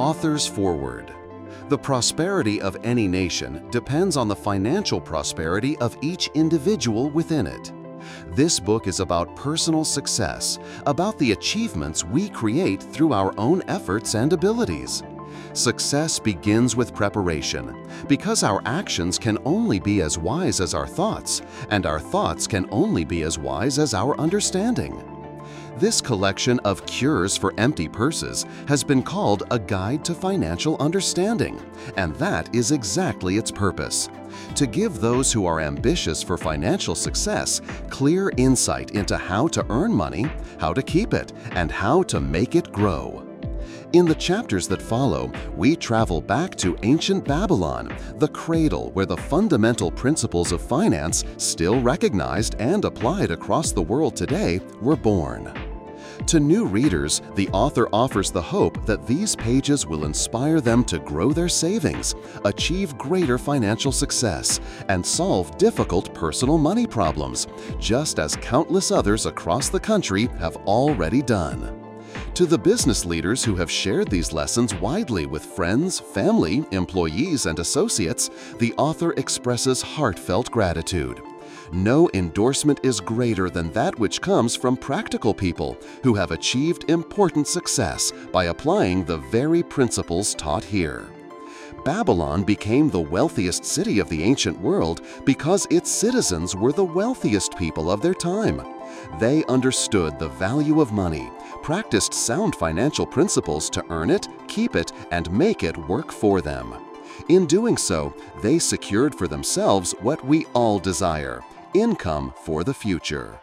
Author's Foreword. The prosperity of any nation depends on the financial prosperity of each individual within it. This book is about personal success, about the achievements we create through our own efforts and abilities. Success begins with preparation, because our actions can only be as wise as our thoughts, and our thoughts can only be as wise as our understanding. This collection of cures for empty purses has been called a guide to financial understanding, and that is exactly its purpose: to give those who are ambitious for financial success clear insight into how to earn money, how to keep it, and how to make it grow. In the chapters that follow, we travel back to ancient Babylon, the cradle where the fundamental principles of finance, still recognized and applied across the world today, were born. To new readers, the author offers the hope that these pages will inspire them to grow their savings, achieve greater financial success, and solve difficult personal money problems, just as countless others across the country have already done. To the business leaders who have shared these lessons widely with friends, family, employees, and associates, the author expresses heartfelt gratitude. No endorsement is greater than that which comes from practical people who have achieved important success by applying the very principles taught here. Babylon became the wealthiest city of the ancient world because its citizens were the wealthiest people of their time. They understood the value of money, practiced sound financial principles to earn it, keep it, and make it work for them. In doing so, they secured for themselves what we all desire: income for the future.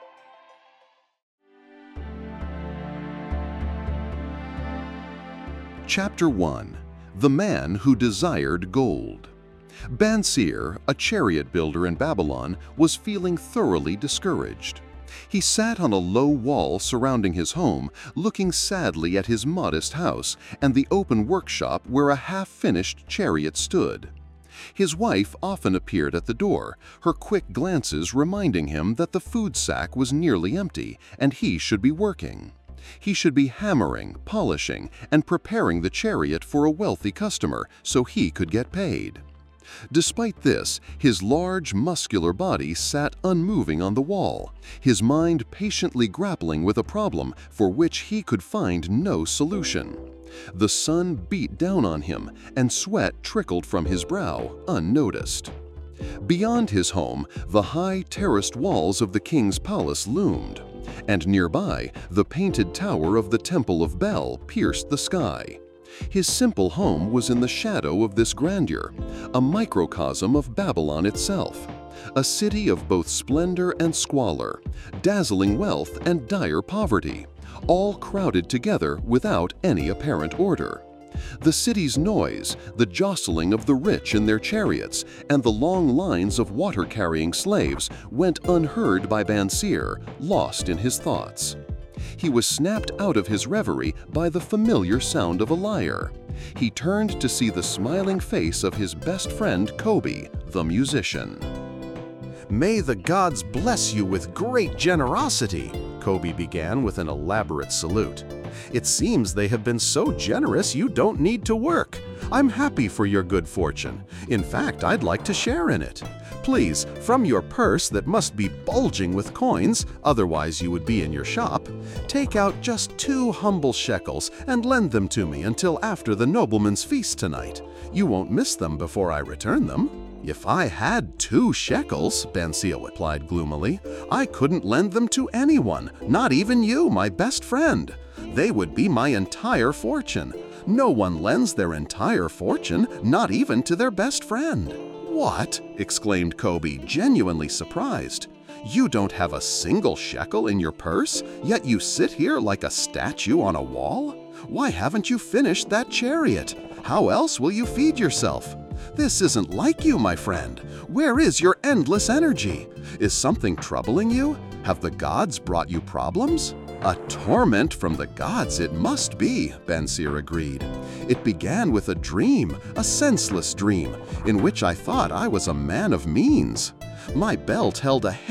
Chapter 1. The Man Who Desired Gold. Bansir, a chariot builder in Babylon, was feeling thoroughly discouraged. He sat on a low wall surrounding his home, looking sadly at his modest house and the open workshop where a half-finished chariot stood. His wife often appeared at the door, her quick glances reminding him that the food sack was nearly empty and he should be working. He should be hammering, polishing, and preparing the chariot for a wealthy customer so he could get paid. Despite this, his large, muscular body sat unmoving on the wall, his mind patiently grappling with a problem for which he could find no solution. The sun beat down on him, and sweat trickled from his brow unnoticed. Beyond his home, the high, terraced walls of the king's palace loomed, and nearby, the painted tower of the Temple of Bel pierced the sky. His simple home was in the shadow of this grandeur, a microcosm of Babylon itself, a city of both splendor and squalor, dazzling wealth and dire poverty, all crowded together without any apparent order. The city's noise, the jostling of the rich in their chariots, and the long lines of water-carrying slaves went unheard by Bansir, lost in his thoughts. He was snapped out of his reverie by the familiar sound of a lyre. He turned to see the smiling face of his best friend Kobe, the musician. "May the gods bless you with great generosity," Kobe began with an elaborate salute. "It seems they have been so generous you don't need to work. I'm happy for your good fortune. In fact, I'd like to share in it. Please, from your purse that must be bulging with coins, otherwise you would be in your shop, take out just 2 humble shekels and lend them to me until after the nobleman's feast tonight. You won't miss them before I return them." "If I had 2 shekels," Bansir replied gloomily, "I couldn't lend them to anyone, not even you, my best friend. They would be my entire fortune. No one lends their entire fortune, not even to their best friend." "What?" exclaimed Kobe, genuinely surprised. "You don't have a single shekel in your purse, yet you sit here like a statue on a wall? Why haven't you finished that chariot? How else will you feed yourself? This isn't like you, my friend. Where is your endless energy? Is something troubling you? Have the gods brought you problems?" "A torment from the gods it must be," Bansir agreed. "It began with a dream, a senseless dream, in which I thought I was a man of means. My belt held a